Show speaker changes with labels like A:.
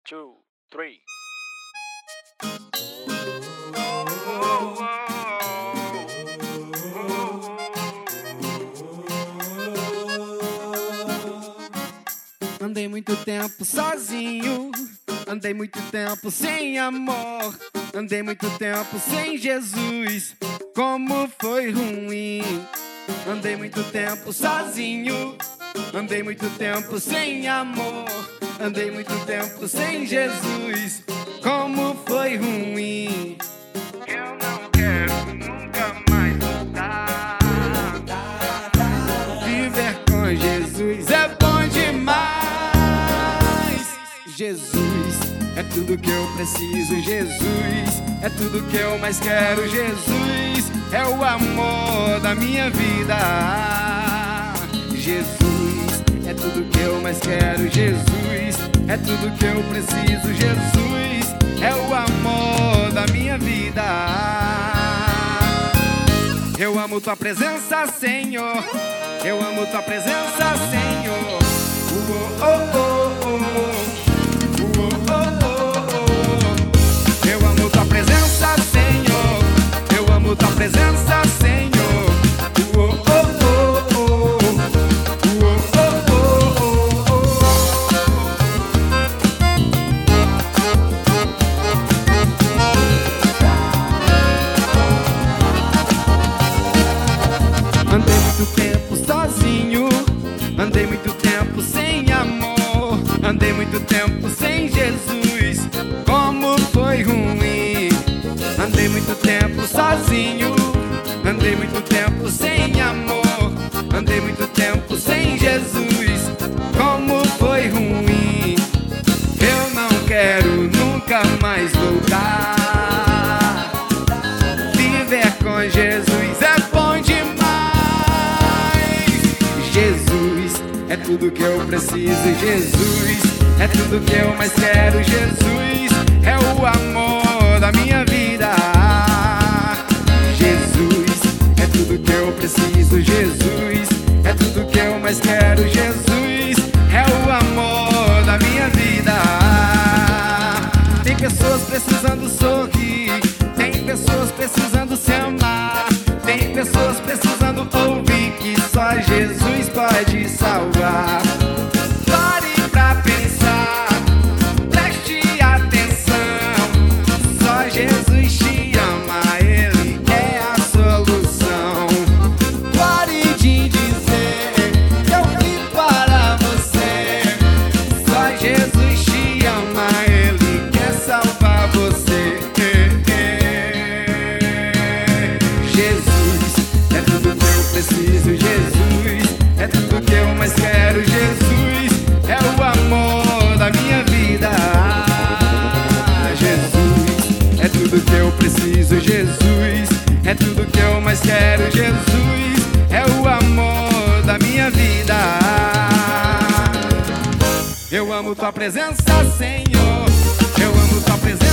A: two, three.
B: Andei muito tempo sozinho, andei muito tempo sem amor, andei muito tempo sem Jesus, como foi ruim. Andei muito tempo sozinho, andei muito tempo sem amor, andei muito tempo sem Jesus, como foi ruim. Eu não quero nunca mais voltar. Viver com Jesus é bom demais. Jesus é tudo que eu preciso. Jesus é tudo que eu mais quero. Jesus é o amor da minha vida. Jesus é tudo que eu mais quero. Jesus é tudo que eu preciso. Jesus é o amor da minha vida. Eu amo tua presença, Senhor. Eu amo tua presença, Senhor. Oh, oh, oh, oh. Eu amo tua presença, Senhor. Eu amo tua presença, Senhor. Oh, oh, oh, oh. Andei muito tempo sozinho, andei muito tempo sem amor, andei muito tempo sem Jesus, como foi ruim. Andei muito tempo sozinho, andei muito tempo sem amor, andei muito tempo sem Jesus, como foi ruim. Eu não quero nunca mais voltar. Viver com Jesus é bom demais. Jesus é tudo que eu preciso. Jesus é tudo que eu mais quero. Jesus é o amor da minha vida. Jesus é tudo que eu preciso. Jesus é tudo que eu mais quero. Jesus é o amor da minha vida. Tem pessoas precisando sorrir, tem pessoas precisando se amar, tem pessoas precisando ouvir que só Jesus pode salvar. Pare pra pensar, preste atenção, só Jesus te ama, Ele é a solução. Pare de dizer que eu vim para você, só Jesus te ama, Ele quer salvar você. Jesus é tudo que eu preciso. Jesus é tudo que eu mais quero. Jesus é o amor da minha vida. Jesus é tudo que eu preciso. Jesus é tudo que eu mais quero. Jesus é o amor da minha vida. Eu amo tua presença, Senhor. Eu amo tua presença.